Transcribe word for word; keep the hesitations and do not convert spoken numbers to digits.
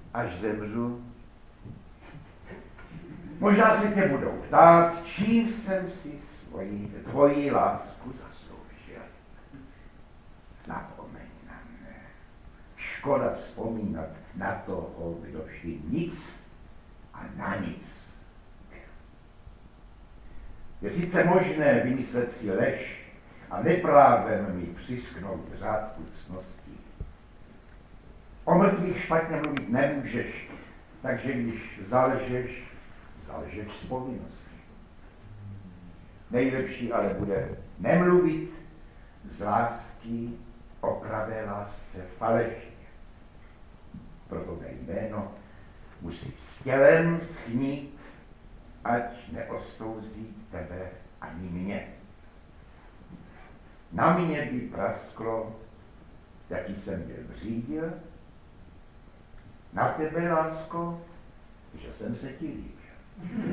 až zemřu, možná se tě budou ptát, čím jsem si svoji, tvoji lásku zasloužil. Zapomeň na mne. Škoda vzpomínat na toho, kdo si nic a na nic byl. Je sice možné vymyslet si lež a neprávem mi přisknout řádku ctnosti. O mrtvých špatně mluvit nemůžeš, takže když zalžeš, zalžeš z povinnosti. Nejlepší ale bude nemluvit z lásky o pravé lásce falešně. Proto mé jméno musí s tělem schnít, ať neostouzí tebe ani mě. Na mě by prasklo, jaký jsem byl řídil, na tebe, lásko, že jsem se ti líbil.